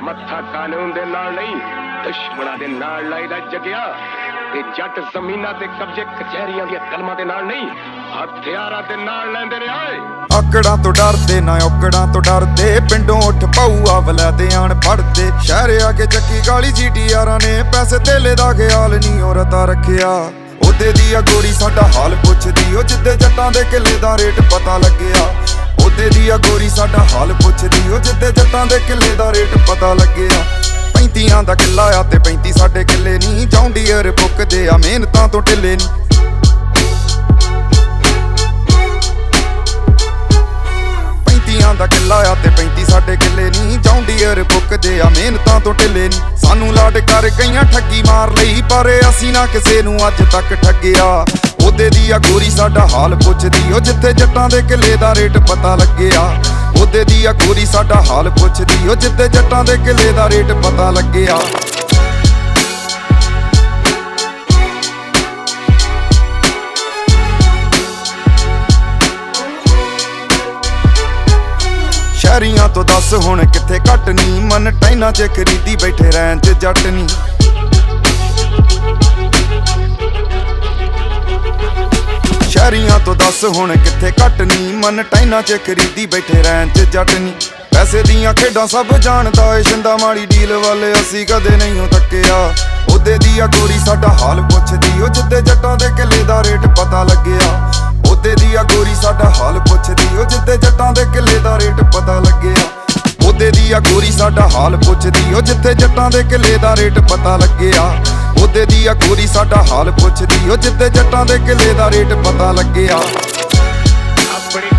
ਮੱਥਾ ਕਾਨੂੰਨ ਦੇ ਨਾਲ ਨਹੀਂ ਦੁਸ਼ਮਣਾਂ ਦੇ ਨਾਲ ਲਾਈਦਾ ਜਗਿਆ ਤੇ ਜੱਟ ਜ਼ਮੀਨਾਂ ਤੇ ਕਬਜ਼ੇ ਕਚਹਿਰੀਆਂ ਦੀਆਂ ਕਲਮਾਂ ਦੇ ਨਾਲ ਨਹੀਂ ਹਥਿਆਰਾਂ ਦੇ ਨਾਲ ਲੈਂਦੇ ਨੇ ਆਏ। ਆਕੜਾਂ ਤੋਂ ਡਰਦੇ ਨਾ ਔਕੜਾਂ ਤੋਂ ਡਰਦੇ ਪਿੰਡੋਂ ਉੱਠ ਪਾਊਆ ਵਲੈਦੇ ਆਣ ਪੜਦੇ ਸ਼ਹਿਰ ਆ ਕੇ ਚੱਕੀ ਗਾਲੀ ਜੀਟੀਆਰਾਂ ਨੇ ਪੈਸੇ ਧੇਲੇ ਦਾ ਖਿਆਲ ਨਹੀਂ ਔਰਤਾਂ ਰੱਖਿਆ। ਉਹਦੇ ਦੀ ਆ ਗੋਰੀ ਸਾਡਾ ਹਾਲ ਪੁੱਛਦੀ ਉਹ ਜਿੱਦੇ ਜੱਟਾਂ ਦੇ ਕਿੱਲੇ ਦਾ ਰੇਟ ਪਤਾ ਲੱਗਿਆ। ਉਹਦੇ ਦੀ ਆ ਗੋਰੀ ਸਾਡਾ ਹਾਲ ਪੁੱਛਦੀ ਉਹ ਜਿੱਦੇ ਜੱਟਾਂ ਦੇ ਕਿੱਲੇ ਦਾ ਰੇਟ ਪਤਾ ਲੱਗਿਆ। 35 ਦਾ ਕਿੱਲਾ ਆ ਤੇ 35 ਸਾਡੇ ਕਿੱਲੇ ਨਹੀਂ ਜੌਂਡੀਅਰ ਪੁੱਕਦੇ ਆ ਮਿਹਨਤਾਂ ਤੋਂ ਢਿੱਲੇ ਨਹੀਂ। 35 ਦਾ ਕਿੱਲਾ ਆ ਤੇ 35 ਸਾਡੇ ਕਿੱਲੇ ਨਹੀਂ ਜੌਂਡੀਅਰ ਪੁੱਕਦੇ ਆ ਮਿਹਨਤਾਂ ਤੋਂ ਢਿੱਲੇ ਨਹੀਂ। ਸਾਨੂੰ ਲਾਡ ਕਰ ਕਈਆਂ ਠੱਗੀ ਮਾਰ ਲਈ ਪਰ ਅਸੀਂ ਨਾ ਕਿਸੇ ਨੂੰ ਅੱਜ ਤੱਕ ਠੱਗਿਆ। ਉਹਦੇ ਦੀ ਆ ਗੋਰੀ ਸਾਡਾ ਹਾਲ ਪੁੱਛਦੀ ਉਹ ਜਿੱਥੇ ਜੱਟਾਂ ਦੇ ਕਿੱਲੇ ਦਾ ਰੇਟ ਪਤਾ ਲੱਗਿਆ। ਉਹਦੇ ਦੀ ਆ ਗੋਰੀ ਸਾਡਾ ਹਾਲ ਪੁੱਛਦੀ ਉਹ ਜਿੱਥੇ ਜੱਟਾਂ ਦੇ ਕਿੱਲੇ ਦਾ ਰੇਟ ਪਤਾ ਲੱਗਿਆ। ਸ਼ਹਿਰੀਆਂ ਤੋਂ ਦੱਸ ਹੁਣ ਕਿੱਥੇ ਘੱਟ ਨੀ ਮਨ ਟਾਈਨਾਂ 'ਚ ਖਰੀਦੀ ਬੈਠੇ ਰਹਿਣ 'ਚ ਜੱਟ ਨੀ। ਸ਼ਹਿਰੀਆਂ ਤੋਂ ਦੱਸ ਹੁਣ ਕਿੱਥੇ ਘੱਟ ਨੀ ਮਨ ਟਾਈਨਾਂ 'ਚ ਖਰੀਦੀ ਬੈਠੇ ਰਹਿਣ 'ਚ ਜੱਟ ਨੀ। ਪੈਸੇ ਦੀਆਂ ਖੇਡਾਂ ਸਭ ਜਾਣਦਾ ਏ ਛਿੰਦਾ ਮਾੜੀ ਡੀਲ ਵਾਲੇ ਅਸੀਂ ਕਦੇ ਨਹੀਂ ਥੱਕਿਆ। ਉਹਦੇ ਦੀ ਆ ਗੋਰੀ ਸਾਡਾ ਹਾਲ ਪੁੱਛਦੀ ਉਹ ਜਿੱਦੇ ਜੱਟਾਂ ਦੇ ਕਿੱਲੇ ਦਾ ਰੇਟ ਪਤਾ ਲੱਗਿਆ। ਉਹਦੇ ਦੀ ਆ ਗੋਰੀ ਸਾਡਾ ਹਾਲ ਪੁੱਛਦੀ ਉਹ ਜਿੱਦੇ ਜੱਟਾਂ ਦੇ ਕਿੱਲੇ ਦਾ ਰੇਟ ਪਤਾ ਲੱਗਿਆ। ਉਹਦੇ ਦੀ ਆ ਗੋਰੀ ਸਾਡਾ ਹਾਲ ਪੁੱਛਦੀ ਉਹ ਜਿੱਥੇ ਜੱਟਾਂ ਦੇ ਕਿੱਲੇ ਦਾ ਰੇਟ ਪਤਾ ਲੱਗਿਆ। ਉਹਦੇ ਦੀ ਆ ਗੋਰੀ ਸਾਡਾ ਹਾਲ ਪੁੱਛਦੀ ਉਹ ਜਿੱਥੇ ਜੱਟਾਂ ਦੇ ਕਿੱਲੇ ਦਾ ਰੇਟ ਪਤਾ ਲੱਗਿਆ। ਆਪਣੀ